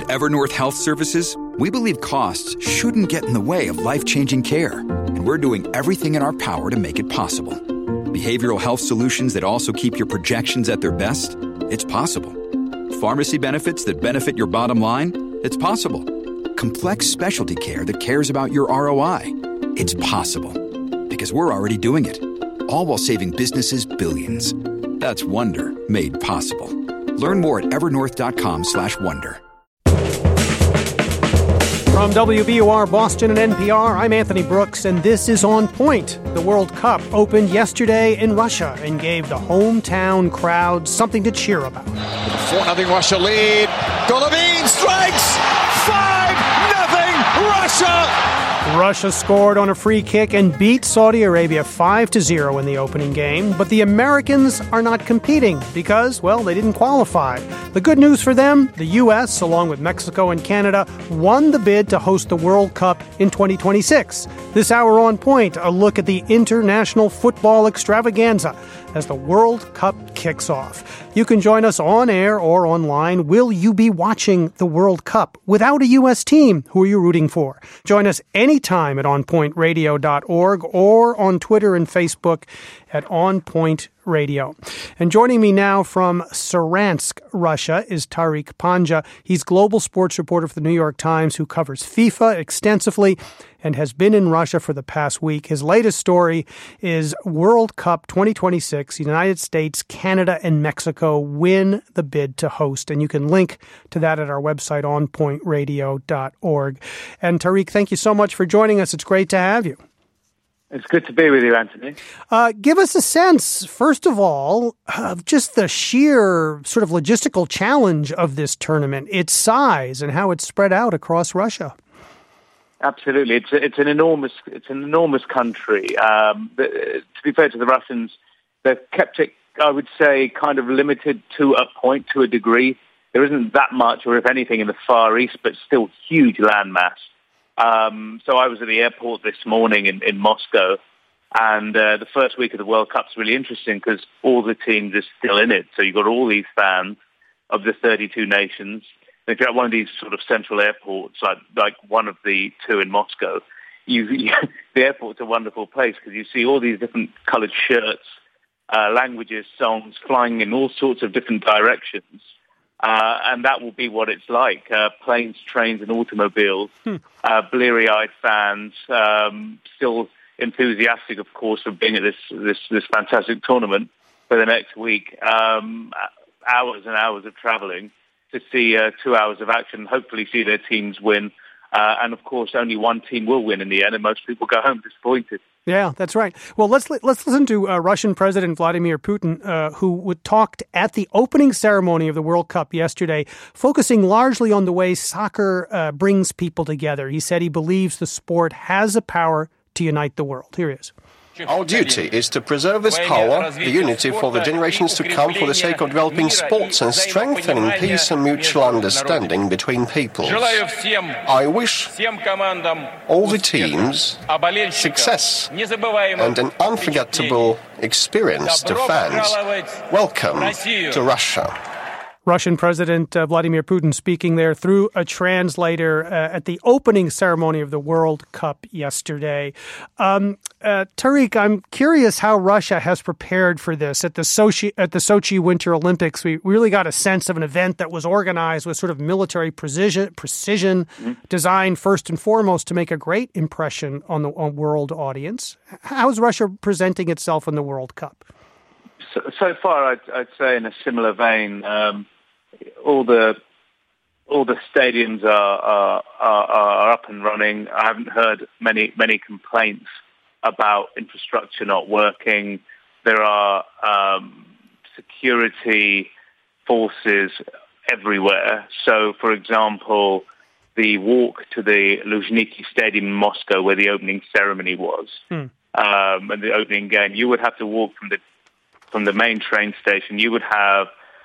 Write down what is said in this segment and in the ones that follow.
At Evernorth Health Services, we believe costs shouldn't get in the way of life-changing care, and we're doing everything in our power to make it possible. Behavioral health solutions that also keep your projections at their best? It's possible. Pharmacy benefits that benefit your bottom line? It's possible. Complex specialty care that cares about your ROI? It's possible. Because we're already doing it. All while saving businesses billions. That's Wonder made possible. Learn more at evernorth.com/wonder. From WBUR Boston and NPR, I'm Anthony Brooks, and this is On Point. The World Cup opened yesterday in Russia and gave the hometown crowd something to cheer about. 4-0 Russia lead. Golovin strikes! 5-0 Russia! Russia scored on a free kick and beat Saudi Arabia 5-0 in the opening game, but the Americans are not competing because, well, they didn't qualify. The good news for them, the U.S., along with Mexico and Canada, won the bid to host the World Cup in 2026. This hour On Point, a look at the international football extravaganza as the World Cup kicks off. You can join us on air or online. Will you be watching the World Cup without a U.S. team? Who are you rooting for? Join us anytime at onpointradio.org or on Twitter and Facebook at On Point Radio. And joining me now from Saransk, Russia, is Tariq Panja. He's global sports reporter for the New York Times who covers FIFA extensively and has been in Russia for the past week. His latest story is World Cup 2026. United States, Canada, and Mexico win the bid to host. And you can link to that at our website, onpointradio.org. And Tariq, thank you so much for joining us. It's great to have you. It's good to be with you, Anthony. Give us a sense, first of all, of just the sheer sort of logistical challenge of this tournament, its size, and how it's spread out across Russia. Absolutely, it's an enormous country. To be fair to the Russians, they've kept it, I would say, kind of limited to a point, to a degree. There isn't that much, or if anything, in the Far East, but still huge landmass. So I was at the airport this morning in Moscow, and the first week of the World Cup's really interesting because all the teams are still in it. So you've got all these fans of the 32 nations. And if you're at one of these sort of central airports, like one of the two in Moscow, the airport's a wonderful place because you see all these different coloured shirts, languages, songs flying in all sorts of different directions. And that will be what it's like. Planes, trains, and automobiles. Bleary-eyed fans, still enthusiastic, of course, of being at this fantastic tournament for the next week. Hours and hours of travelling to see 2 hours of action, hopefully see their teams win. And, of course, only one team will win in the end, and most people go home disappointed. Yeah, that's right. Well, let's listen to Russian President Vladimir Putin, who talked at the opening ceremony of the World Cup yesterday, focusing largely on the way soccer brings people together. He said he believes the sport has the power to unite the world. Here he is. Our duty is to preserve this power, the unity for the generations to come for the sake of developing sports and strengthening peace and mutual understanding between peoples. I wish all the teams success and an unforgettable experience to fans. Welcome to Russia. Russian President Vladimir Putin speaking there through a translator at the opening ceremony of the World Cup yesterday. Tariq, I'm curious how Russia has prepared for this. At the Sochi Winter Olympics, we really got a sense of an event that was organized with sort of military precision designed first and foremost to make a great impression on the world audience. How is Russia presenting itself in the World Cup? So far, I'd say in a similar vein, all the stadiums are up and running. I haven't heard many complaints about infrastructure not working. There are security forces everywhere. So, for example, the walk to the Luzhniki Stadium in Moscow, where the opening ceremony was, and the opening game, you would have to walk from the main train station. You would have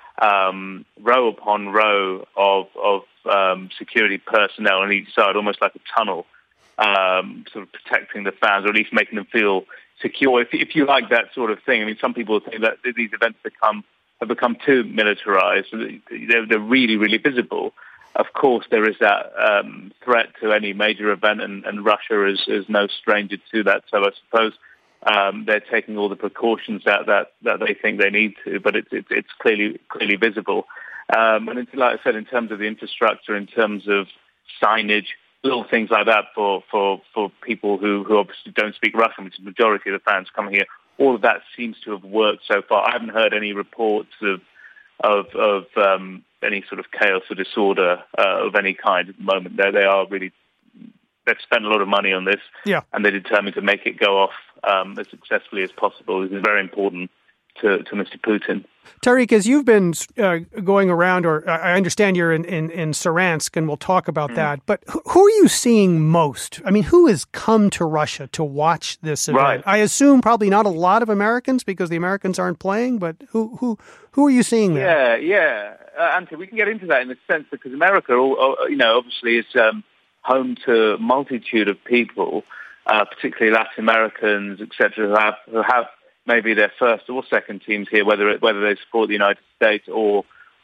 row upon row of security personnel on each side, almost like a tunnel, sort of protecting the fans, or at least making them feel secure. If you like that sort of thing, I mean, some people think that these events have become too militarized. So they're really, really visible. of course, there is that threat to any major event, and Russia is no stranger to that. So I suppose they're taking all the precautions that they think they need to, but it's clearly visible. And it's, like I said, in terms of the infrastructure, in terms of signage, little things like that for people who obviously don't speak Russian, which is the majority of the fans coming here, all of that seems to have worked so far. I haven't heard any reports of any sort of chaos or disorder of any kind at the moment. They've spent a lot of money on this, and they're determined to make it go off as successfully as possible. This is very important to Mr. Putin. Tariq, as you've been going around, or I understand you're in Saransk, and we'll talk about that, but who are you seeing most? I mean, who has come to Russia to watch this event? Right. I assume probably not a lot of Americans because the Americans aren't playing, but who are you seeing there? Yeah. Anthony, we can get into that in a sense because America, obviously is home to a multitude of people, particularly Latin Americans, etc., who have maybe their first or second teams here, whether they support the United States or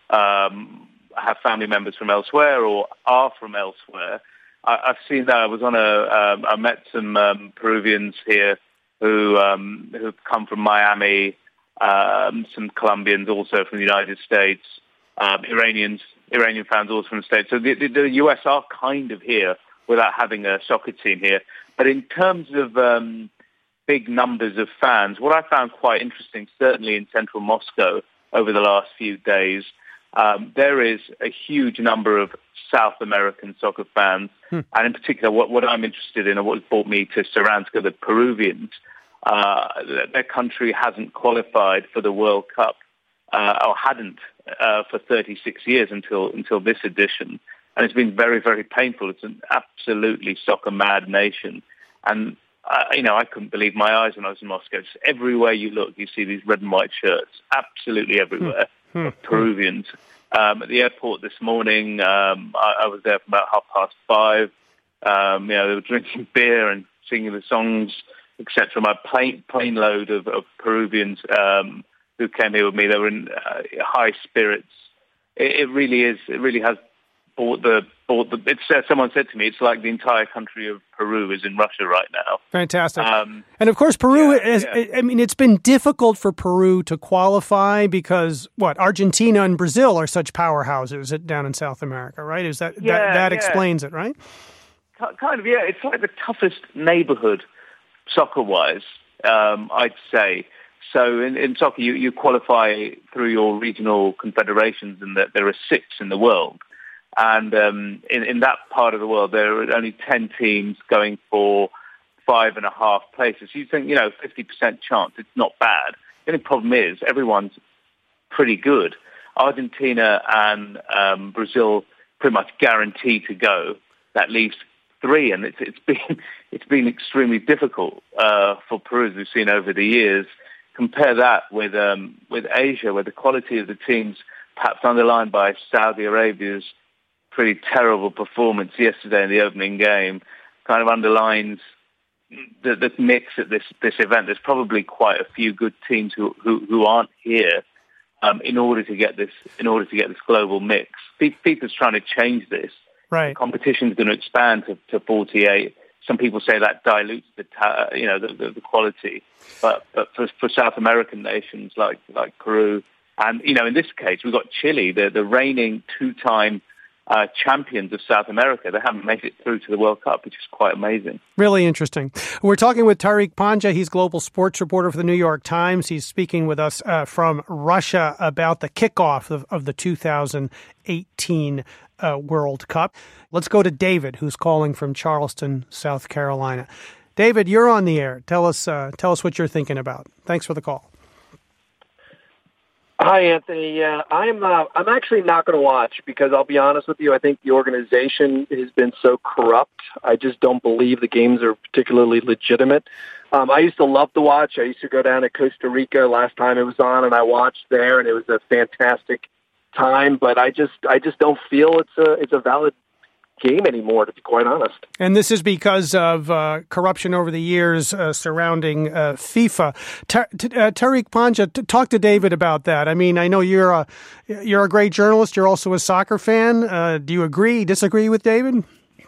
have family members from elsewhere or are from elsewhere. I've seen that. I met some Peruvians here who've come from Miami, some Colombians also from the United States, Iranian fans also from the States. So the US are kind of here without having a soccer team here. But in terms of big numbers of fans, what I found quite interesting, certainly in central Moscow over the last few days, there is a huge number of South American soccer fans. And in particular, what I'm interested in, and what brought me to Saransk, are the Peruvians. Their country hasn't qualified for the World Cup, or hadn't for 36 years until this edition. And it's been very, very painful. It's an absolutely soccer-mad nation. And I couldn't believe my eyes when I was in Moscow. Just everywhere you look, you see these red and white shirts, absolutely everywhere, of Peruvians. At the airport this morning, I was there for about 5:30. They were drinking beer and singing the songs, etc. My plane load of Peruvians who came here with me, they were in high spirits. It really has bought the. Someone said to me, it's like the entire country of Peru is in Russia right now. Fantastic. And of course, Peru is. I mean, it's been difficult for Peru to qualify because Argentina and Brazil are such powerhouses down in South America, right? Is that explains it, right? Kind of, yeah. It's like the toughest neighborhood soccer-wise, I'd say. So in soccer, you qualify through your regional confederations, and that there are 6 in the world. And in that part of the world, there are only 10 teams going for 5.5 places. You think, 50% chance, it's not bad. The only problem is everyone's pretty good. Argentina and Brazil pretty much guaranteed to go. That leaves 3, and it's been extremely difficult for Peru, as we've seen over the years. Compare that with Asia, where the quality of the teams, perhaps underlined by Saudi Arabia's pretty terrible performance yesterday in the opening game, kind of underlines the mix at this event. There's probably quite a few good teams who aren't here in order to get this global mix. FIFA's trying to change this. Right. The competition's going to expand to 48. Some people say that dilutes the quality, but for South American nations like Peru, and in this case we've got Chile, the reigning 2-time champions of South America. They haven't made it through to the World Cup, which is quite amazing. Really interesting. We're talking with Tariq Panja. He's global sports reporter for the New York Times. He's speaking with us from Russia about the kickoff of the 2018 World Cup. Let's go to David, who's calling from Charleston, South Carolina. David, you're on the air. Tell us what you're thinking about. Thanks for the call. Hi, Anthony. I'm actually not going to watch because I'll be honest with you. I think the organization has been so corrupt. I just don't believe the games are particularly legitimate. I used to love to watch. I used to go down to Costa Rica last time it was on, and I watched there, and it was a fantastic time. But I just don't feel it's a valid game anymore, to be quite honest. And this is because of corruption over the years surrounding FIFA. Tariq Panja, talk to David about that. I mean, I know you're a great journalist. You're also a soccer fan. Do you agree, disagree with David?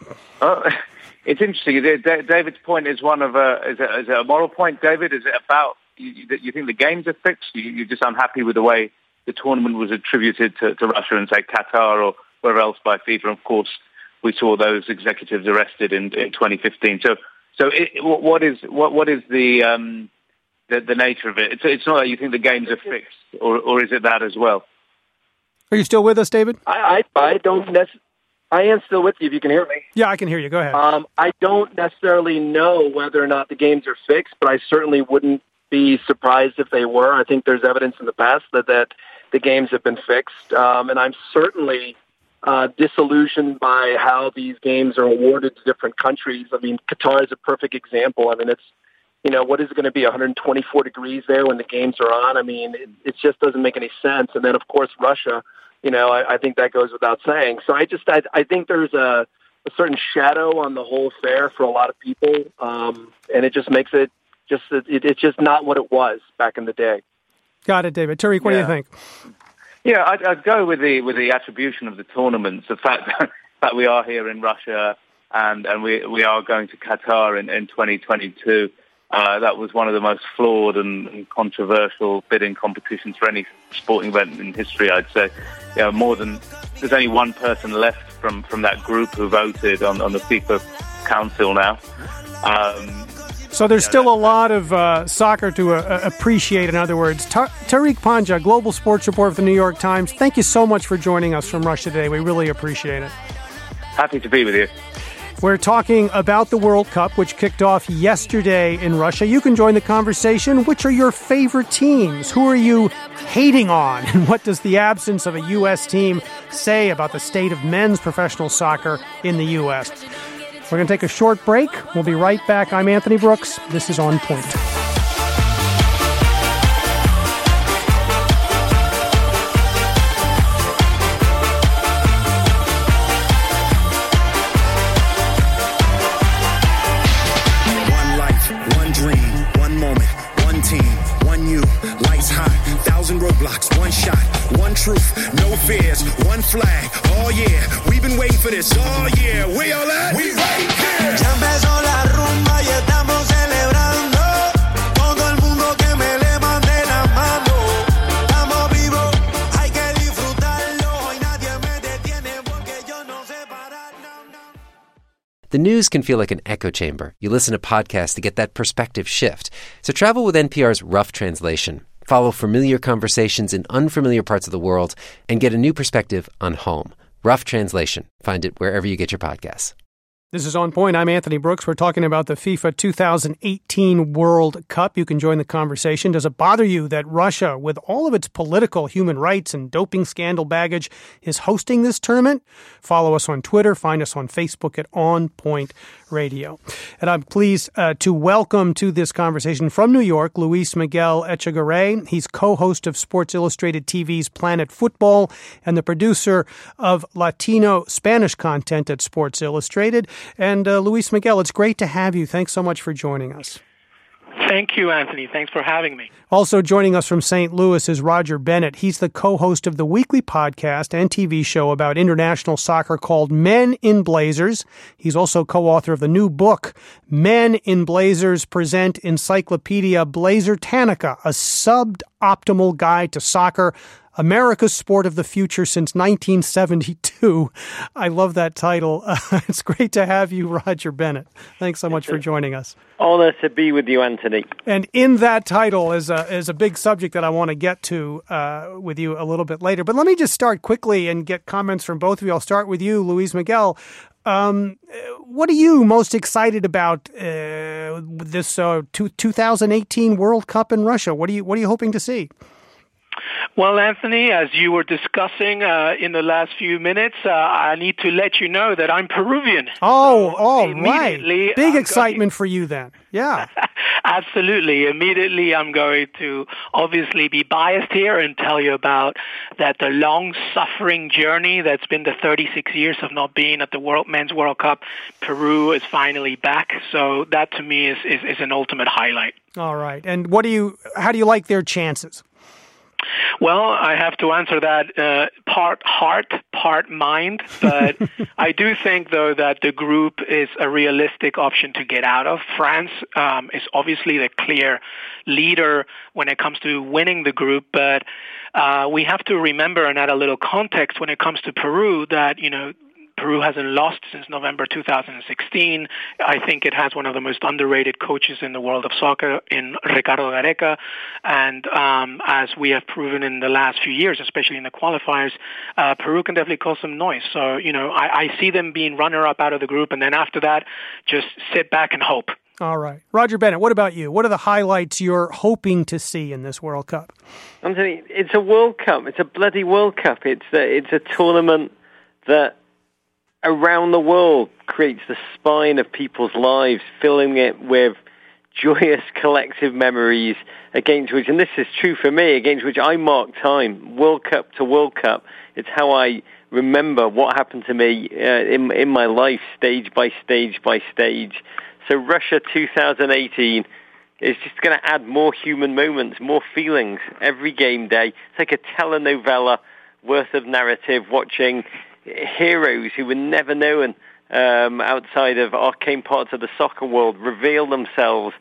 It's interesting. David's point is one of is it a moral point, David? Is it about you think the games are fixed? You're just unhappy with the way the tournament was attributed to Russia and, say, Qatar or wherever else by FIFA? Of course, we saw those executives arrested in 2015. So what is the nature of it? It's not that you think the games are fixed, or is it that as well? Are you still with us, David? I don't necessarily. I am still with you, if you can hear me. Yeah, I can hear you. Go ahead. I don't necessarily know whether or not the games are fixed, but I certainly wouldn't be surprised if they were. I think there's evidence in the past that the games have been fixed, and I'm certainly disillusioned by how these games are awarded to different countries. I mean, Qatar is a perfect example. I mean, it's, what is it going to be, 124 degrees there when the games are on? I mean, it just doesn't make any sense. And then, of course, Russia, I think that goes without saying. So I think there's a certain shadow on the whole affair for a lot of people, and it just makes it it's just not what it was back in the day. Got it, David. Tariq, what do you think? Yeah, I'd go with the attribution of the tournaments, the fact that we are here in Russia and we are going to Qatar in 2022. That was one of the most flawed and controversial bidding competitions for any sporting event in history, I'd say. There's only one person left from that group who voted on the FIFA Council now. So there's still a lot of soccer to appreciate, in other words. Tariq Panja, Global Sports Report for the New York Times, thank you so much for joining us from Russia today. We really appreciate it. Happy to be with you. We're talking about the World Cup, which kicked off yesterday in Russia. You can join the conversation. Which are your favorite teams? Who are you hating on? And what does the absence of a U.S. team say about the state of men's professional soccer in the U.S.? We're going to take a short break. We'll be right back. I'm Anthony Brooks. This is On Point. One life, one dream, one moment, one team, one you, lights hot, 1,000 roadblocks, one shot, one truth, no fears, one flag. Oh yeah, we've been waiting for this. Oh yeah, we all at? We right here. Ya empezó la rumba y estamos celebrando. Todo el mundo que me levante la mano. Estamos vivos, hay que disfrutarlo. Hoy nadie me detiene porque yo no sé parar. The news can feel like an echo chamber. You listen to podcasts to get that perspective shift. So travel with NPR's Rough Translation. Follow familiar conversations in unfamiliar parts of the world and get a new perspective on home. Rough Translation. Find it wherever you get your podcasts. This is On Point. I'm Anthony Brooks. We're talking about the FIFA 2018 World Cup. You can join the conversation. Does it bother you that Russia, with all of its political, human rights, and doping scandal baggage, is hosting this tournament? Follow us on Twitter. Find us on Facebook at On Point Radio. And I'm pleased to welcome to this conversation from New York, Luis Miguel Echegaray. He's co-host of Sports Illustrated TV's Planet Football and the producer of Latino Spanish content at Sports Illustrated. And Luis Miguel, it's great to have you. Thanks so much for joining us. Thank you, Anthony. Thanks for having me. Also joining us from St. Louis is Roger Bennett. He's the co-host of the weekly podcast and TV show about international soccer called Men in Blazers. He's also co-author of the new book, Men in Blazers Present Encyclopedia Blazertanica, a suboptimal guide to soccer, America's Sport of the Future since 1972. I love that title. It's great to have you, Roger Bennett. Thanks so much for joining us. Honor to be with you, Anthony. And in that title is a big subject that I want to get to with you a little bit later. But let me just start quickly and get comments from both of you. I'll start with you, Luis Miguel. What are you most excited about this 2018 World Cup in Russia? What are you hoping to see? Well, Anthony, as you were discussing in the last few minutes, I need to let you know that I'm Peruvian. Oh, right. Big excitement for you then. Yeah. Absolutely. Immediately, I'm going to obviously be biased here and tell you about that the long-suffering journey that's been the 36 years of not being at the Men's World Cup. Peru is finally back, so that to me is an ultimate highlight. All right. And how do you like their chances? Well, I have to answer that part heart, part mind, but I do think, though, that the group is a realistic option to get out of. France is obviously the clear leader when it comes to winning the group, but we have to remember and add a little context when it comes to Peru that, Peru hasn't lost since November 2016. I think it has one of the most underrated coaches in the world of soccer in Ricardo Gareca. And as we have proven in the last few years, especially in the qualifiers, Peru can definitely cause some noise. So, I see them being runner-up out of the group. And then after that, just sit back and hope. All right. Roger Bennett, what about you? What are the highlights you're hoping to see in this World Cup? Anthony, it's a World Cup. It's a bloody World Cup. It's a tournament that around the world creates the spine of people's lives, filling it with joyous collective memories against which, and this is true for me, against which I mark time, World Cup to World Cup. It's how I remember what happened to me in my life, stage by stage by stage. So Russia 2018 is just going to add more human moments, more feelings every game day. It's like a telenovela worth of narrative, watching heroes who were never known outside of arcane parts of the soccer world reveal themselves.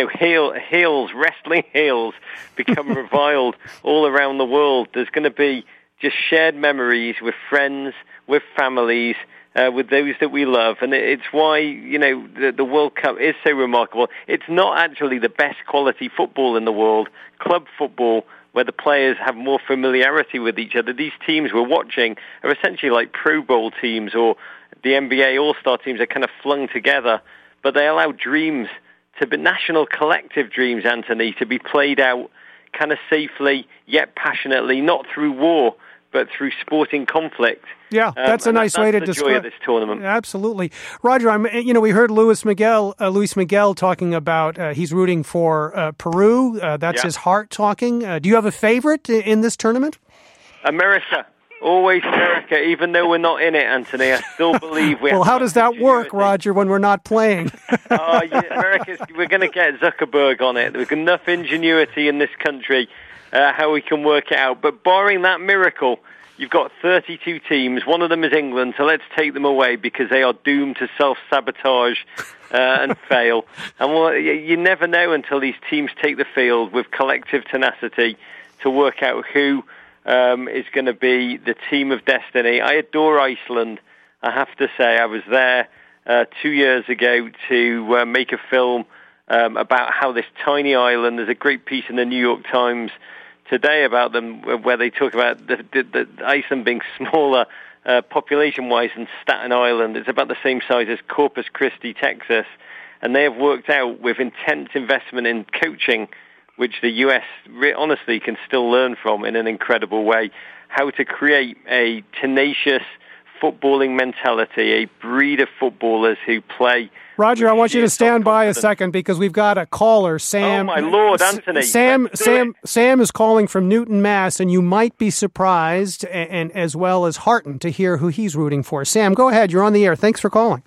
Heels, wrestling heels become reviled all around the world. There's going to be just shared memories with friends, with families, with those that we love. And it's why, the World Cup is so remarkable. It's not actually the best quality football in the world. Club football, where the players have more familiarity with each other. These teams we're watching are essentially like Pro Bowl teams, or the NBA All-Star teams are kind of flung together, but they allow dreams to be national collective dreams, Anthony, to be played out kind of safely yet passionately, not through war, but through sporting conflict. Yeah, that's a nice way to describe joy of this tournament. Absolutely, Roger. We heard Luis Miguel talking about he's rooting for Peru. That's his heart talking. Do you have a favorite in this tournament? America, always America. Even though we're not in it, Anthony, I still believe we. Well, how does that work, Roger, when we're not playing? America, we're going to get Zuckerberg on it. There's enough ingenuity in this country. How we can work it out. But barring that miracle, you've got 32 teams. One of them is England, so let's take them away because they are doomed to self-sabotage and fail. And you never know until these teams take the field with collective tenacity to work out who is going to be the team of destiny. I adore Iceland. I have to say, I was there 2 years ago to make a film about how this tiny island, there's a great piece in the New York Times today about them where they talk about the Iceland being smaller population-wise than Staten Island. It's about the same size as Corpus Christi, Texas. And they have worked out with intense investment in coaching, which the U.S. honestly can still learn from in an incredible way, how to create a tenacious footballing mentality, a breed of footballers who play. Roger, I want you to stand by a second because we've got a caller, Sam. Oh, my Lord, Anthony. Sam is calling from Newton, Mass., and you might be surprised and as well as heartened to hear who he's rooting for. Sam, go ahead. You're on the air. Thanks for calling.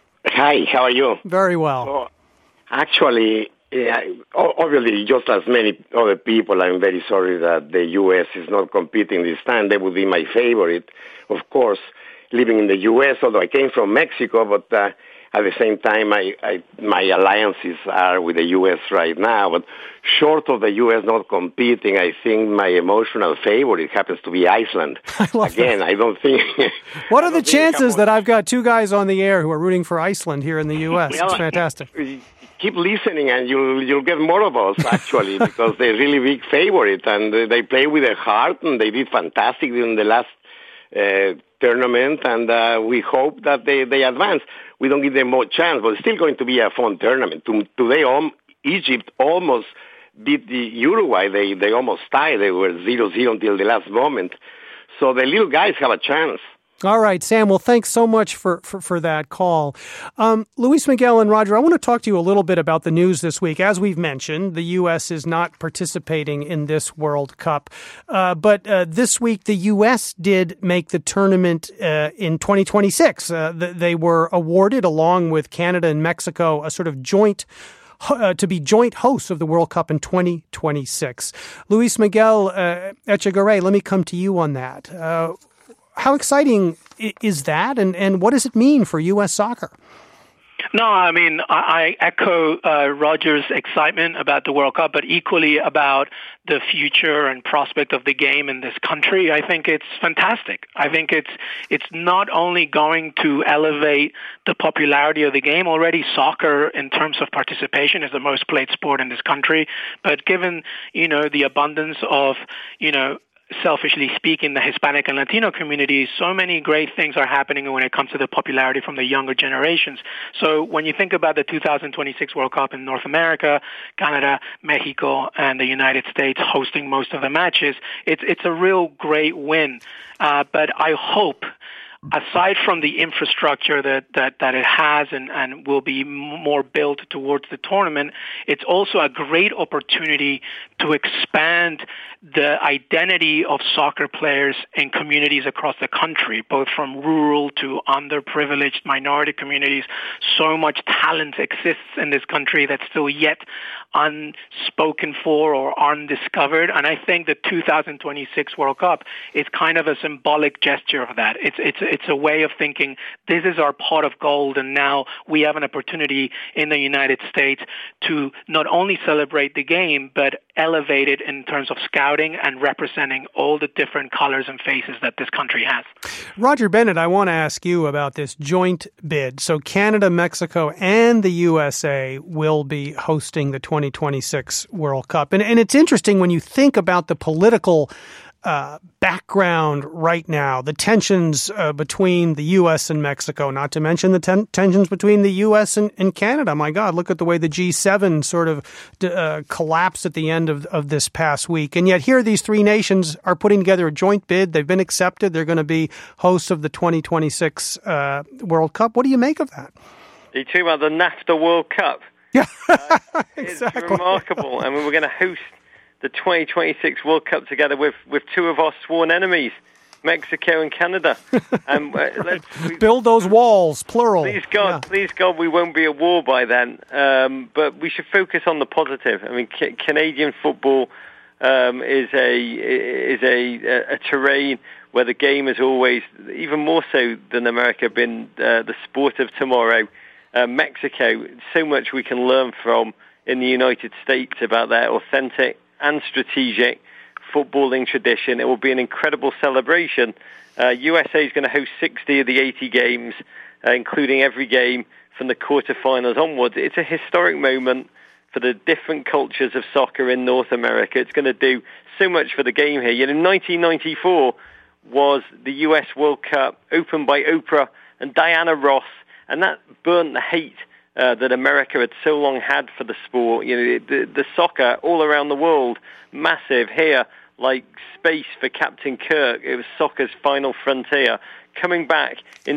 Hi, how are you? Very well. Oh, actually, obviously, just as many other people, I'm very sorry that the U.S. is not competing this time. They would be my favorite, of course, living in the U.S., although I came from Mexico, but at the same time, my alliances are with the U.S. right now. But short of the U.S. not competing, I think my emotional favorite happens to be Iceland. Again, I don't think... What are the chances that I've got two guys on the air who are rooting for Iceland here in the U.S.? It's fantastic. Keep listening and you'll get more of us, actually, because they're really big favorite, and they play with their heart, and they did fantastic in the last tournament, and we hope that they advance. We don't give them more chance, but it's still going to be a fun tournament. Today, Egypt almost beat the Uruguay. They almost tied. They were 0-0 until the last moment. So the little guys have a chance. All right, Sam. Well, thanks so much for that call. Luis Miguel and Roger, I want to talk to you a little bit about the news this week. As we've mentioned, the U.S. is not participating in this World Cup. But this week, the U.S. did make the tournament in 2026. They were awarded, along with Canada and Mexico, a sort of joint hosts of the World Cup in 2026. Luis Miguel Echegaray, let me come to you on that. How exciting is that, and what does it mean for U.S. soccer? No, I mean, I echo Roger's excitement about the World Cup, but equally about the future and prospect of the game in this country. I think it's fantastic. I think it's not only going to elevate the popularity of the game. Already soccer, in terms of participation, is the most played sport in this country. But given, the abundance of, selfishly speaking, the Hispanic and Latino communities, so many great things are happening when it comes to the popularity from the younger generations. So when you think about the 2026 World Cup in North America, Canada, Mexico, and the United States hosting most of the matches, it's a real great win. But I hope, aside from the infrastructure that it has and will be more built towards the tournament, it's also a great opportunity to expand the identity of soccer players in communities across the country, both from rural to underprivileged minority communities. So much talent exists in this country that's still yet unspoken for or undiscovered. And I think the 2026 World Cup is kind of a symbolic gesture of that. It's a way of thinking, this is our pot of gold, and now we have an opportunity in the United States to not only celebrate the game, but elevate it in terms of scouting and representing all the different colors and faces that this country has. Roger Bennett, I want to ask you about this joint bid. So Canada, Mexico, and the USA will be hosting the 2026 World Cup. And it's interesting when you think about the political background right now, the tensions between the U.S. and Mexico, not to mention the tensions between the U.S. and Canada. My God, look at the way the G7 sort of collapsed at the end of this past week. And yet here these three nations are putting together a joint bid. They've been accepted. They're going to be hosts of the 2026 World Cup. What do you make of that? Are you talking about the NAFTA World Cup? Yeah, exactly. It's remarkable. I mean, we're going to host the 2026 World Cup together with two of our sworn enemies, Mexico and Canada. And let's build those walls, plural. Please God, we won't be at war by then. But we should focus on the positive. I mean, Canadian football is a terrain where the game has always, even more so than America, been the sport of tomorrow. Mexico, so much we can learn from in the United States about their authentic and strategic footballing tradition. It will be an incredible celebration. USA is going to host 60 of the 80 games, including every game from the quarterfinals onwards. It's a historic moment for the different cultures of soccer in North America. It's going to do so much for the game here. Yet in 1994 was the US World Cup, opened by Oprah and Diana Ross, and that burnt the hate that America had so long had for the sport. The soccer all around the world, massive here, like space for Captain Kirk. It was soccer's final frontier. Coming back in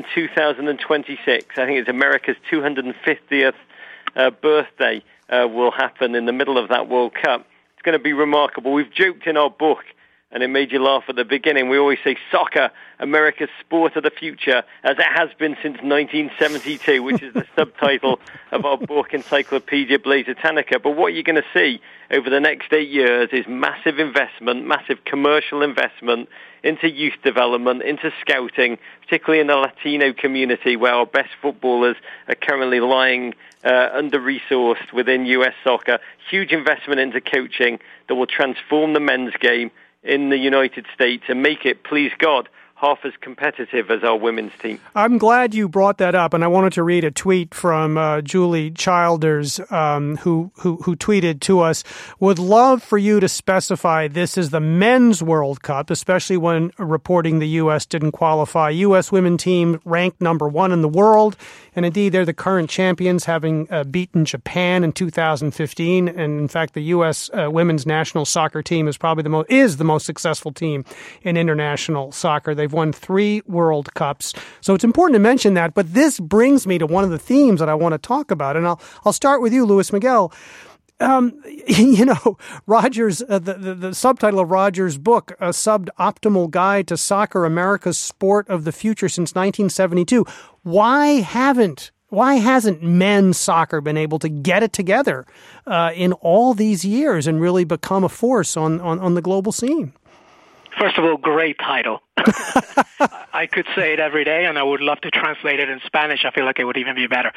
2026, I think it's America's 250th birthday will happen in the middle of that World Cup. It's going to be remarkable. We've joked in our book, and it made you laugh at the beginning. We always say soccer, America's sport of the future, as it has been since 1972, which is the subtitle of our book, Encyclopedia Blazotanica. But what you're going to see over the next 8 years is massive investment, massive commercial investment into youth development, into scouting, particularly in the Latino community where our best footballers are currently lying under-resourced within U.S. soccer. Huge investment into coaching that will transform the men's game in the United States and make it, please God, half as competitive as our women's team. I'm glad you brought that up, and I wanted to read a tweet from Julie Childers, who tweeted to us, would love for you to specify this is the men's World Cup, especially when reporting the U.S. didn't qualify. U.S. women team ranked number 1 in the world, and indeed they're the current champions, having beaten Japan in 2015, and in fact the U.S. Women's national soccer team is probably the most successful team in international soccer. They They've won 3 World Cups. So it's important to mention that. But this brings me to one of the themes that I want to talk about. And I'll start with you, Luis Miguel. Rogers, the subtitle of Rogers' book, A Suboptimal Guide to Soccer, America's Sport of the Future since 1972. Why hasn't men's soccer been able to get it together in all these years and really become a force on the global scene? First of all, great title. I could say it every day, and I would love to translate it in Spanish. I feel like it would even be better.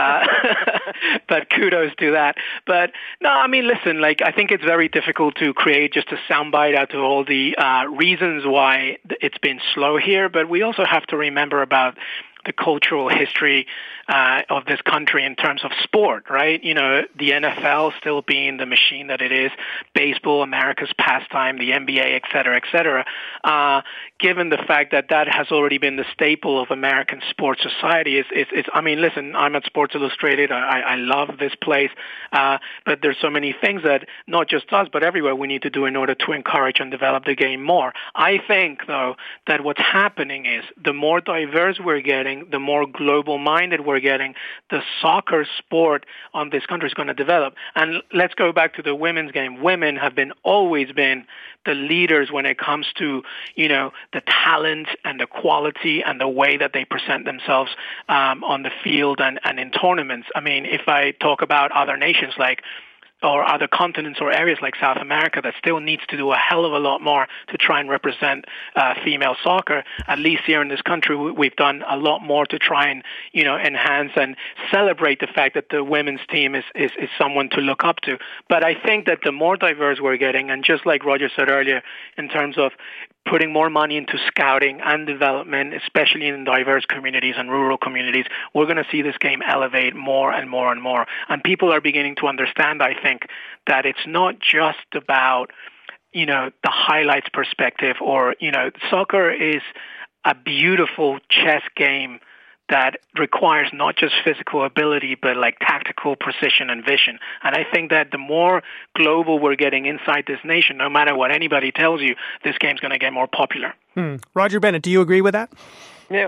But kudos to that. But no, I mean, listen, I think it's very difficult to create just a soundbite out of all the reasons why it's been slow here. But we also have to remember about the cultural history of this country in terms of sport, right? The NFL still being the machine that it is, baseball, America's pastime, the NBA, et cetera, given the fact that has already been the staple of American sports society. I mean, listen, I'm at Sports Illustrated. I love this place, but there's so many things that not just us, but everywhere we need to do in order to encourage and develop the game more. I think, though, that what's happening is the more diverse we're getting, the more global-minded we're getting, the soccer sport on this country is going to develop. And let's go back to the women's game. Women have always been the leaders when it comes to, the talent and the quality and the way that they present themselves on the field and in tournaments. I mean, if I talk about other nations or other continents or areas like South America that still needs to do a hell of a lot more to try and represent female soccer. At least here in this country, we've done a lot more to try and, enhance and celebrate the fact that the women's team is someone to look up to. But I think that the more diverse we're getting, and just like Roger said earlier, in terms of putting more money into scouting and development, especially in diverse communities and rural communities, we're going to see this game elevate more and more and more. And people are beginning to understand, I think, that it's not just about, the highlights perspective or, soccer is a beautiful chess game that requires not just physical ability, but tactical precision and vision. And I think that the more global we're getting inside this nation, no matter what anybody tells you, this game's going to get more popular. Roger Bennett, do you agree with that? Yeah,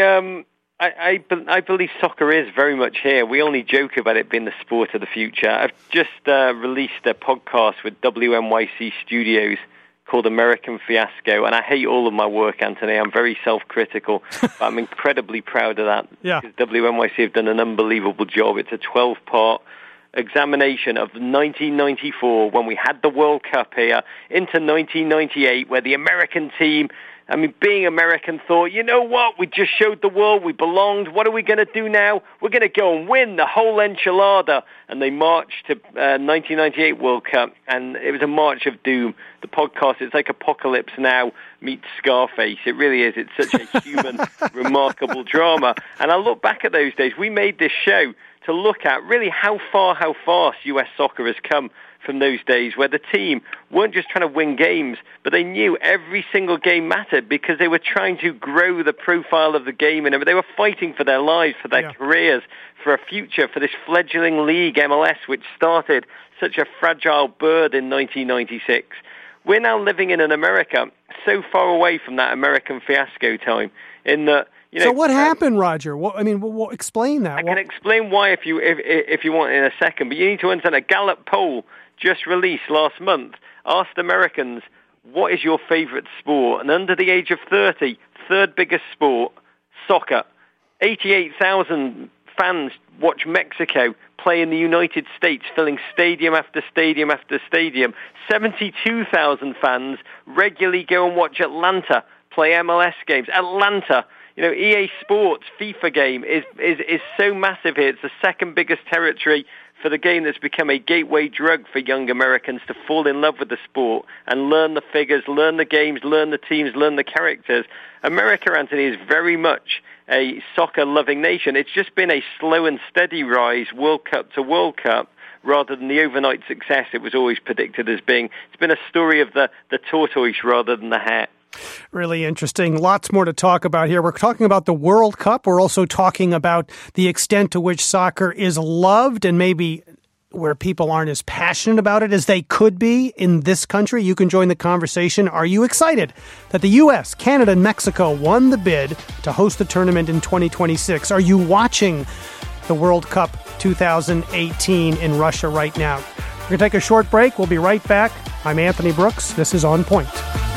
I believe soccer is very much here. We only joke about it being the sport of the future. I've just released a podcast with WNYC Studios called American Fiasco, and I hate all of my work, Anthony. I'm very self-critical, but I'm incredibly proud of that. Yeah. Because WNYC have done an unbelievable job. It's a 12-part examination of 1994, when we had the World Cup here, into 1998, where the American team, being American, thought, you know what, we just showed the world we belonged. What are we going to do now? We're going to go and win the whole enchilada. And they marched to 1998 World Cup, and it was a march of doom. The podcast, it's like Apocalypse Now meets Scarface. It really is. It's such a human, remarkable drama. And I look back at those days. We made this show to look at really how fast U.S. soccer has come from those days, where the team weren't just trying to win games, but they knew every single game mattered because they were trying to grow the profile of the game, and they were fighting for their lives, for their careers, for a future, for this fledgling league, MLS, which started such a fragile bird in 1996. We're now living in an America so far away from that American fiasco time, in that, so what happened, Roger? Explain that. I can explain why if you want in a second, but you need to understand a Gallup poll just released last month asked Americans, what is your favorite sport? And under the age of 30, third biggest sport, soccer. 88,000 fans watch Mexico play in the United States, filling stadium after stadium after stadium. 72,000 fans regularly go and watch Atlanta play MLS games. Atlanta. EA Sports FIFA game is so massive here. It's the second biggest territory for the game that's become a gateway drug for young Americans to fall in love with the sport and learn the figures, learn the games, learn the teams, learn the characters. America, Anthony, is very much a soccer-loving nation. It's just been a slow and steady rise, World Cup to World Cup, rather than the overnight success it was always predicted as being. It's been a story of the tortoise rather than the hare. Really interesting. Lots more to talk about here. We're talking about the World Cup. We're also talking about the extent to which soccer is loved and maybe where people aren't as passionate about it as they could be in this country. You can join the conversation. Are you excited that the U.S., Canada, and Mexico won the bid to host the tournament in 2026? Are you watching the World Cup 2018 in Russia right now? We're going to take a short break. We'll be right back. I'm Anthony Brooks. This is On Point.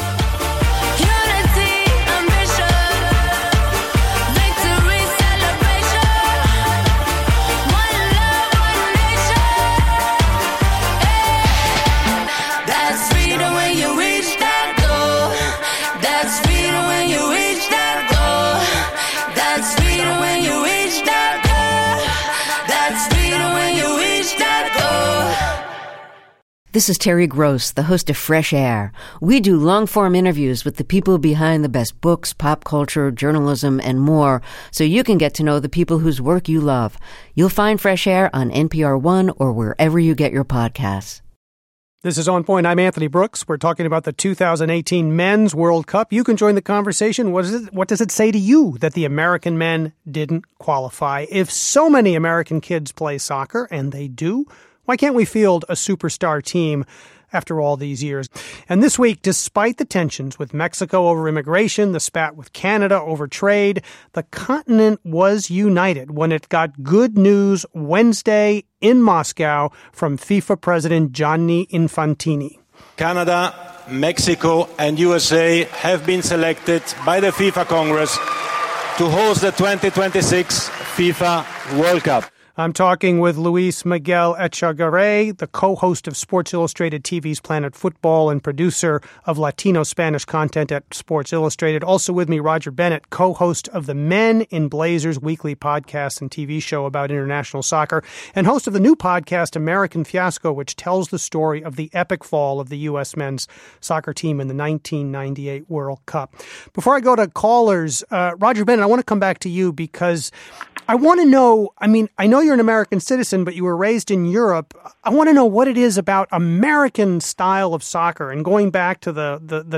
This is Terry Gross, the host of Fresh Air. We do long-form interviews with the people behind the best books, pop culture, journalism, and more, so you can get to know the people whose work you love. You'll find Fresh Air on NPR One or wherever you get your podcasts. This is On Point. I'm Anthony Brooks. We're talking about the 2018 Men's World Cup. You can join the conversation. What does it say to you that the American men didn't qualify? If so many American kids play soccer, and they do, why can't we field a superstar team after all these years? And this week, despite the tensions with Mexico over immigration, the spat with Canada over trade, the continent was united when it got good news Wednesday in Moscow from FIFA President Gianni Infantino. Canada, Mexico, and USA have been selected by the FIFA Congress to host the 2026 FIFA World Cup. I'm talking with Luis Miguel Echegaray, the co-host of Sports Illustrated TV's Planet Football and producer of Latino Spanish content at Sports Illustrated. Also with me, Roger Bennett, co-host of the Men in Blazers weekly podcast and TV show about international soccer, and host of the new podcast, American Fiasco, which tells the story of the epic fall of the U.S. men's soccer team in the 1998 World Cup. Before I go to callers, Roger Bennett, I want to come back to you because I want to know, I know you're an American citizen, but you were raised in Europe. I want to know what it is about American style of soccer and going back to the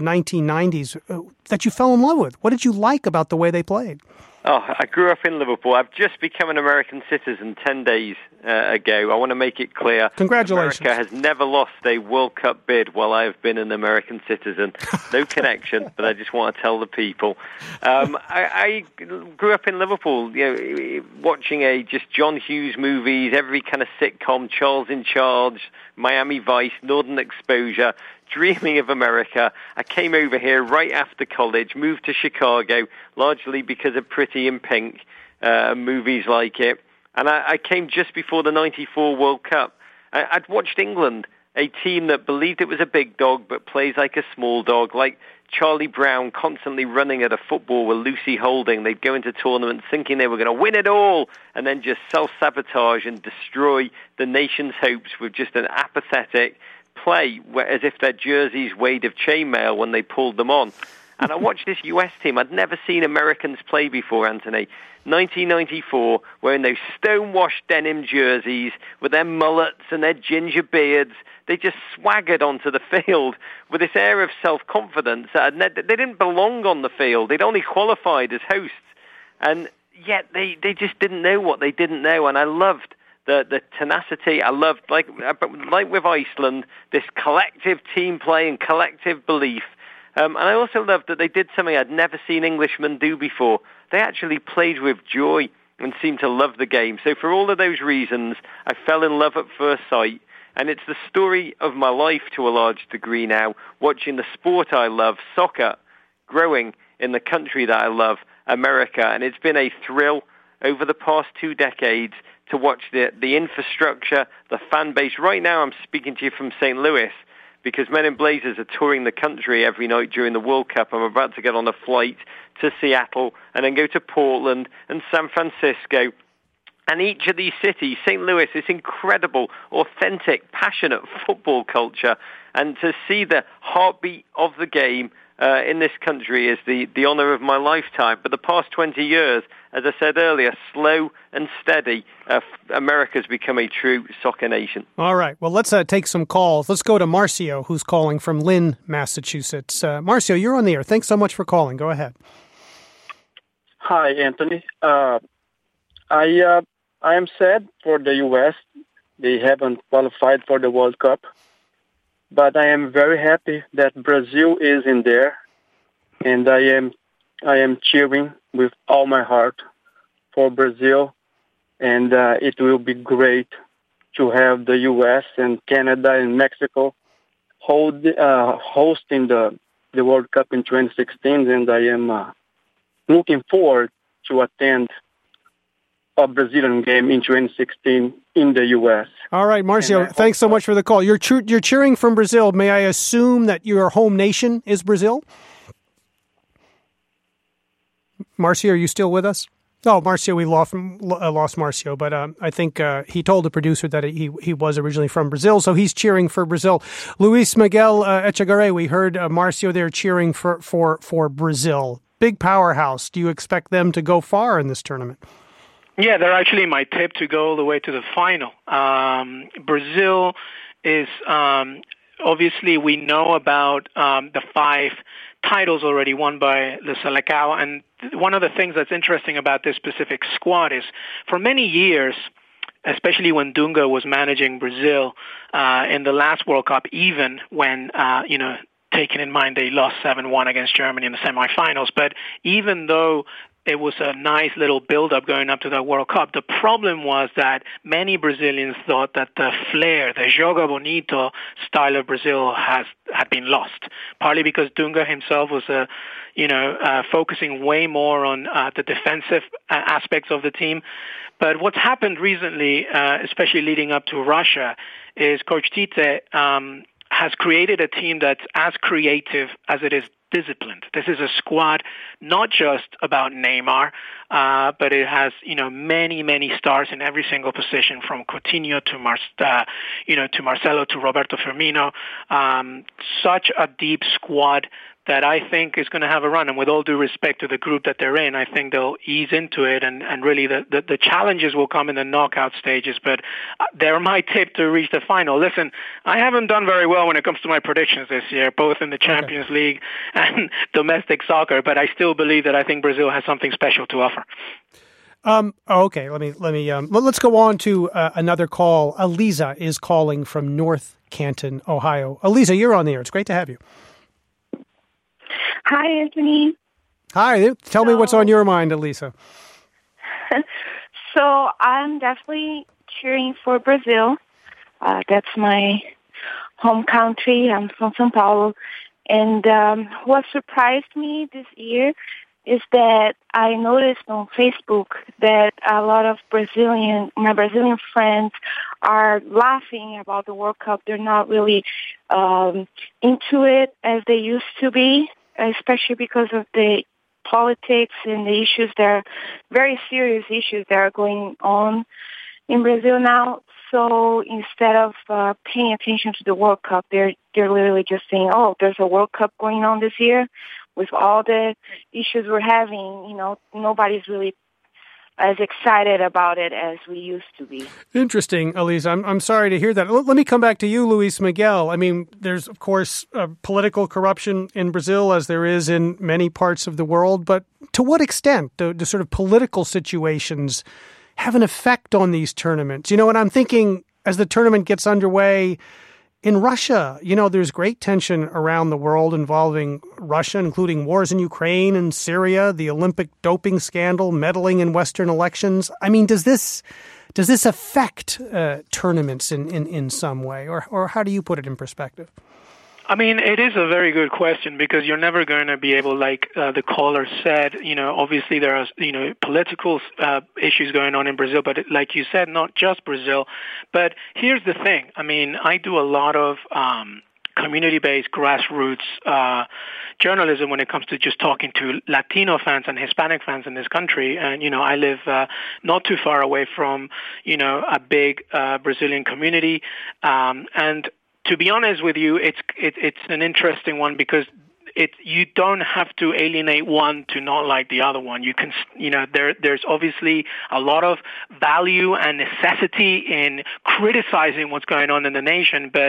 1990s that you fell in love with. What did you like about the way they played? Oh, I grew up in Liverpool. I've just become an American citizen 10 days ago. I want to make it clear. Congratulations. America has never lost a World Cup bid while I have been an American citizen. No connection, but I just want to tell the people. I grew up in Liverpool, watching just John Hughes movies, every kind of sitcom, Charles in Charge, Miami Vice, Northern Exposure, dreaming of America. I came over here right after college, moved to Chicago, largely because of Pretty in Pink, movies like it. And I came just before the 94 World Cup. I'd watched England, a team that believed it was a big dog but plays like a small dog, like Charlie Brown constantly running at a football with Lucy Holding. They'd go into tournaments thinking they were going to win it all and then just self-sabotage and destroy the nation's hopes with just an apathetic play as if their jerseys weighed of chainmail when they pulled them on. And I watched this U.S. team. I'd never seen Americans play before, Anthony. 1994, wearing those stonewashed denim jerseys with their mullets and their ginger beards. They just swaggered onto the field with this air of self-confidence. They didn't belong on the field. They'd only qualified as hosts. And yet they just didn't know what they didn't know. And I loved the tenacity. I loved, like with Iceland, this collective team play and collective belief. And I also loved that they did something I'd never seen Englishmen do before. They actually played with joy and seemed to love the game. So for all of those reasons, I fell in love at first sight. And it's the story of my life to a large degree now, watching the sport I love, soccer, growing in the country that I love, America. And it's been a thrill over the past 2 decades to watch the infrastructure, the fan base. Right now I'm speaking to you from St. Louis because Men in Blazers are touring the country every night during the World Cup. I'm about to get on a flight to Seattle and then go to Portland and San Francisco. And each of these cities, St. Louis, this incredible, authentic, passionate football culture. And to see the heartbeat of the game in this country is the honor of my lifetime. But the past 20 years, as I said earlier, slow and steady, America's become a true soccer nation. All right. Well, let's take some calls. Let's go to Marcio, who's calling from Lynn, Massachusetts. Marcio, you're on the air. Thanks so much for calling. Go ahead. Hi, Anthony. I am sad for the U.S. They haven't qualified for the World Cup. But I am very happy that Brazil is in there, and I am cheering with all my heart for Brazil, and it will be great to have the U.S. and Canada and Mexico hosting the World Cup in 2016, and I am looking forward to attend a Brazilian game in 2016 in the U.S. All right, Marcio, thanks so much for the call. You're cheering from Brazil. May I assume that your home nation is Brazil? Marcio, are you still with us? Oh, Marcio, we lost Marcio, but I think he told the producer that he was originally from Brazil, so he's cheering for Brazil. Luis Miguel Echegaray, we heard Marcio there cheering for Brazil. Big powerhouse. Do you expect them to go far in this tournament? Yeah, they're actually my tip to go all the way to the final. Brazil is, obviously, we know about the 5 titles already won by the Selecao, and one of the things that's interesting about this specific squad is for many years, especially when Dunga was managing Brazil in the last World Cup, even when, taking in mind they lost 7-1 against Germany in the semifinals, but even though it was a nice little build-up going up to the World Cup, the problem was that many Brazilians thought that the flair, the joga bonito style of Brazil had been lost, partly because Dunga himself was focusing way more on the defensive aspects of the team. But what's happened recently, especially leading up to Russia, is Coach Tite has created a team that's as creative as it is disciplined. This is a squad not just about Neymar, but it has many stars in every single position, from Coutinho to Marcelo to Roberto Firmino. Such a deep squad that I think is going to have a run. And with all due respect to the group that they're in, I think they'll ease into it, and really the challenges will come in the knockout stages. But they're my tip to reach the final. Listen, I haven't done very well when it comes to my predictions this year, both in the Champions League and domestic soccer, but I still believe that I think Brazil has something special to offer. Okay, let's go on to another call. Eliza is calling from North Canton, Ohio. Eliza, you're on the air. It's great to have you. Hi, Anthony. Hi. Tell me what's on your mind, Elisa. So I'm definitely cheering for Brazil. That's my home country. I'm from São Paulo. And what surprised me this year is that I noticed on Facebook that a lot of my Brazilian friends are laughing about the World Cup. They're not really into it as they used to be, especially because of the politics and the issues that are very serious issues that are going on in Brazil now. So instead of paying attention to the World Cup, they're literally just saying, "Oh, there's a World Cup going on this year." With all the issues we're having, nobody's really as excited about it as we used to be. Interesting, Elisa. I'm sorry to hear that. Let me come back to you, Luis Miguel. I mean, there's, of course, political corruption in Brazil, as there is in many parts of the world. But to what extent do sort of political situations have an effect on these tournaments? And I'm thinking, as the tournament gets underway, in Russia, there's great tension around the world involving Russia, including wars in Ukraine and Syria, the Olympic doping scandal, meddling in Western elections. I mean, does this affect tournaments in some way, or how do you put it in perspective? I mean, it is a very good question, because you're never going to be able, like the caller said, obviously there are, political issues going on in Brazil, but like you said, not just Brazil. But here's the thing. I mean, I do a lot of community-based grassroots journalism when it comes to just talking to Latino fans and Hispanic fans in this country. And, I live not too far away from, a big Brazilian community. And to be honest with you, it's an interesting one, because you don't have to alienate one to not like the other one. You can, there's obviously a lot of value and necessity in criticizing what's going on in the nation, but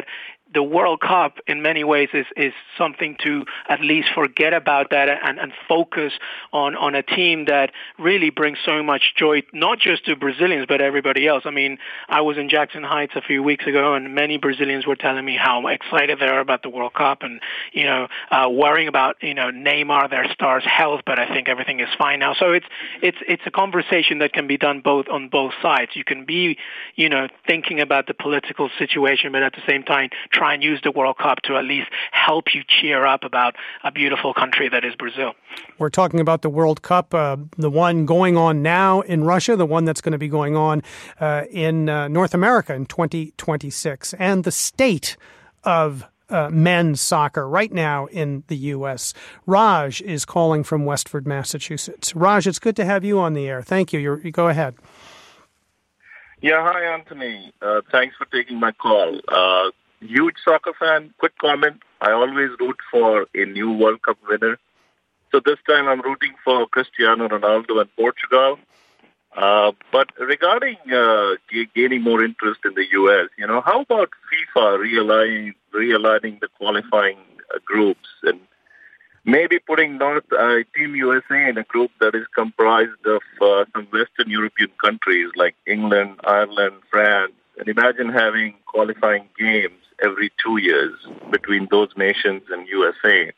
the World Cup in many ways is something to at least forget about that and focus on a team that really brings so much joy, not just to Brazilians, but everybody else. I mean, I was in Jackson Heights a few weeks ago, and many Brazilians were telling me how excited they are about the World Cup and, worrying about, Neymar, their star's health, but I think everything is fine now. So it's a conversation that can be done on both sides. You can be, thinking about the political situation, but at the same time, try and use the World Cup to at least help you cheer up about a beautiful country that is Brazil. We're talking about the World Cup, the one going on now in Russia, the one that's going to be going on in North America in 2026, and the state of men's soccer right now in the U.S. Raj is calling from Westford, Massachusetts. Raj, it's good to have you on the air. Thank you. You go ahead. Yeah, hi, Anthony. Thanks for taking my call. Huge soccer fan. Quick comment. I always root for a new World Cup winner. So this time I'm rooting for Cristiano Ronaldo and Portugal. But regarding gaining more interest in the U.S., how about FIFA realigning the qualifying groups and maybe putting Team USA in a group that is comprised of some Western European countries like England, Ireland, France, and imagine having qualifying games every 2 years between those nations and USA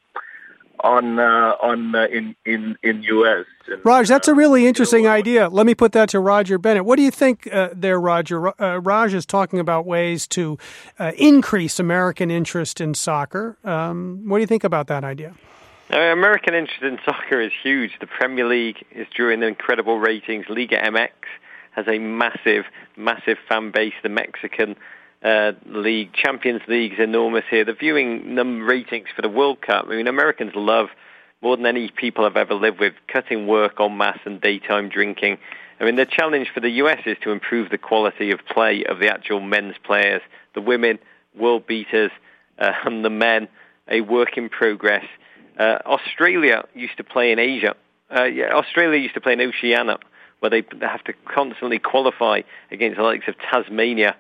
in US. And, Raj, that's a really interesting idea. Let me put that to Roger Bennett. What do you think there, Roger? Raj is talking about ways to increase American interest in soccer. What do you think about that idea? American interest in soccer is huge. The Premier League is drawing incredible ratings. Liga MX has a massive, massive fan base. The Mexican League, Champions League is enormous here. The viewing ratings for the World Cup, I mean, Americans love, more than any people I've ever lived with, cutting work en masse and daytime drinking. I mean, the challenge for the US is to improve the quality of play of the actual men's players. The women, world beaters, and the men, a work in progress. Australia used to play in Asia. Australia used to play in Oceania, where they have to constantly qualify against the likes of Tasmania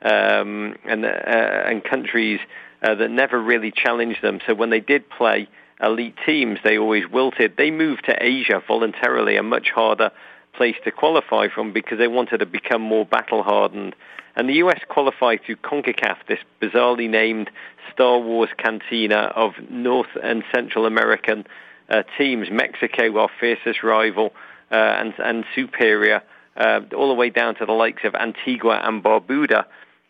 and countries that never really challenged them. So when they did play elite teams, they always wilted. They moved to Asia voluntarily, a much harder place to qualify from because they wanted to become more battle-hardened. And the US qualified through CONCACAF, this bizarrely named Star Wars cantina of North and Central American teams. Mexico, our fiercest rival, and superior, all the way down to the likes of Antigua and Barbuda.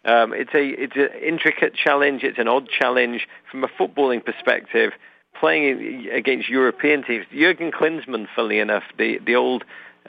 It's an intricate challenge. It's an odd challenge from a footballing perspective. Playing against European teams, Jurgen Klinsmann, funnily enough, the old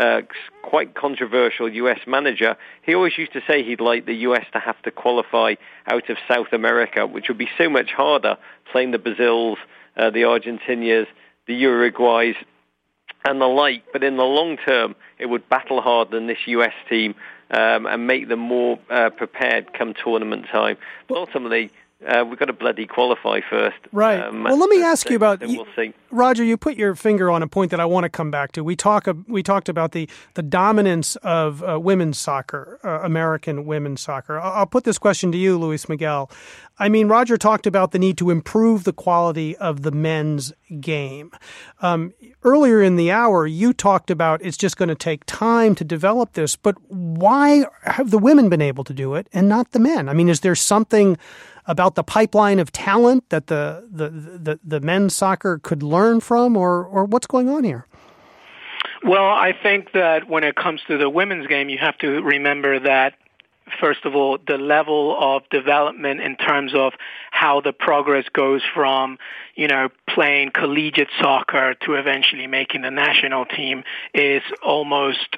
quite controversial US manager, he always used to say he'd like the US to have to qualify out of South America, which would be so much harder, playing the Brazils, the Argentinians, the Uruguays, and the like. But in the long term, it would battle harden this US team and make them more prepared come tournament time. But ultimately, we've got to bloody qualify first. Right. Well, let me ask you about... We'll see. Roger, you put your finger on a point that I want to come back to. We talked about the dominance of women's soccer, American women's soccer. I'll put this question to you, Luis Miguel. I mean, Roger talked about the need to improve the quality of the men's game. Earlier in the hour, you talked about it's just going to take time to develop this, but why have the women been able to do it and not the men? I mean, is there something about the pipeline of talent that the men's soccer could learn from, or what's going on here? Well, I think that when it comes to the women's game, you have to remember that, first of all, the level of development in terms of how the progress goes from, playing collegiate soccer to eventually making the national team is almost,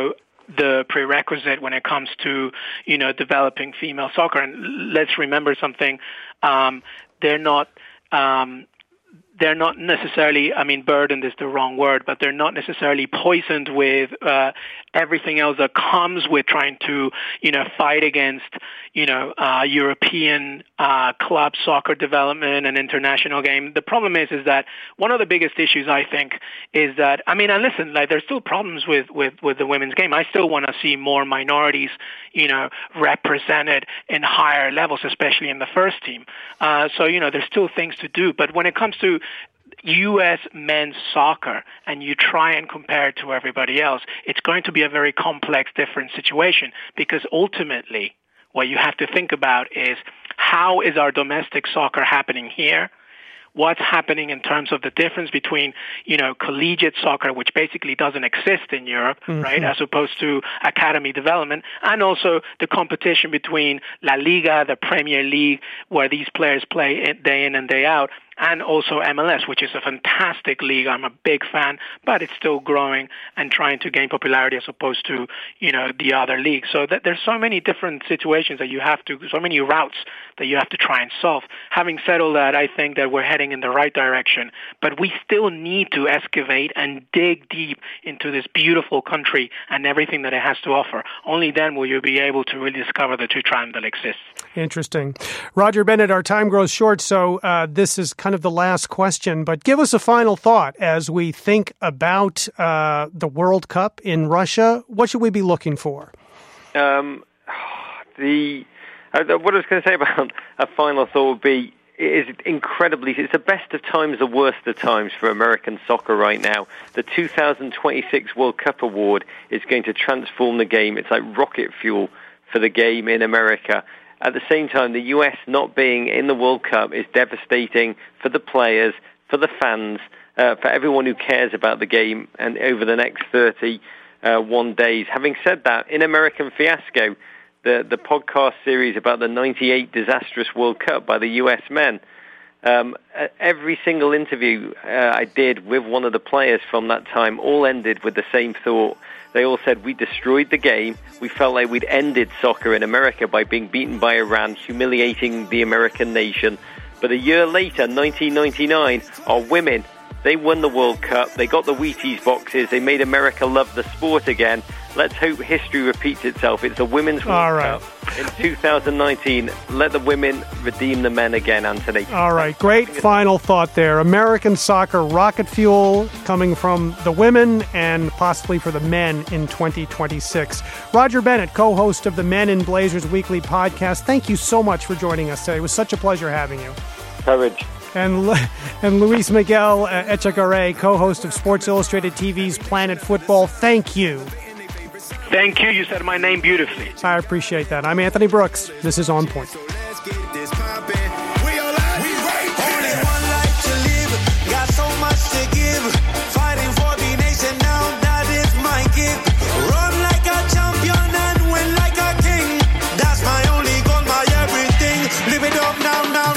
the prerequisite when it comes to, developing female soccer. And let's remember something, they're not, they're not necessarily, burdened is the wrong word, but they're not necessarily poisoned with everything else that comes with trying to, fight against, European club soccer development and international game. The problem is that one of the biggest issues, I think, is that, and listen, there's still problems with the women's game. I still want to see more minorities, represented in higher levels, especially in the first team. So, there's still things to do. But when it comes to U.S. men's soccer and you try and compare it to everybody else, it's going to be a very complex, different situation, because ultimately what you have to think about is how is our domestic soccer happening here? What's happening in terms of the difference between, collegiate soccer, which basically doesn't exist in Europe, right, as opposed to academy development, and also the competition between La Liga, the Premier League, where these players play day in and day out, and also MLS, which is a fantastic league. I'm a big fan, but it's still growing and trying to gain popularity as opposed to, the other leagues. So there's so many different situations that you have to, so many routes that you have to try and solve. Having said all that, I think that we're heading in the right direction, but we still need to excavate and dig deep into this beautiful country and everything that it has to offer. Only then will you be able to really discover the true triumph that exists. Interesting. Roger Bennett, our time grows short, so this is kind of the last question, but give us a final thought as we think about the World Cup in Russia. What should we be looking for? What I was going to say about a final thought would be, it's the best of times, the worst of times for American soccer right now. The 2026 World Cup award is going to transform the game. It's like rocket fuel for the game in America. At the same time, the U.S. not being in the World Cup is devastating for the players, for the fans, for everyone who cares about the game and over the next 31 days. Having said that, in American Fiasco, the podcast series about the 98 disastrous World Cup by the U.S. men, every single interview I did with one of the players from that time all ended with the same thought. They all said, we destroyed the game. We felt like we'd ended soccer in America by being beaten by Iran, humiliating the American nation. But a year later, 1999, our women, they won the World Cup. They got the Wheaties boxes. They made America love the sport again. Let's hope history repeats itself. It's the Women's World Cup in 2019. Let the women redeem the men again, Anthony. All right. Great final thought there. American soccer rocket fuel coming from the women and possibly for the men in 2026. Roger Bennett, co-host of the Men in Blazers Weekly podcast. Thank you so much for joining us today. It was such a pleasure having you. Courage. And Luis Miguel Echegaray, co-host of Sports Illustrated TV's Planet Football. Thank you. Thank you. You said my name beautifully. I appreciate that. I'm Anthony Brooks. This is On Point. Run like a champion and win like a king. That's my only goal, my everything. Live it up now.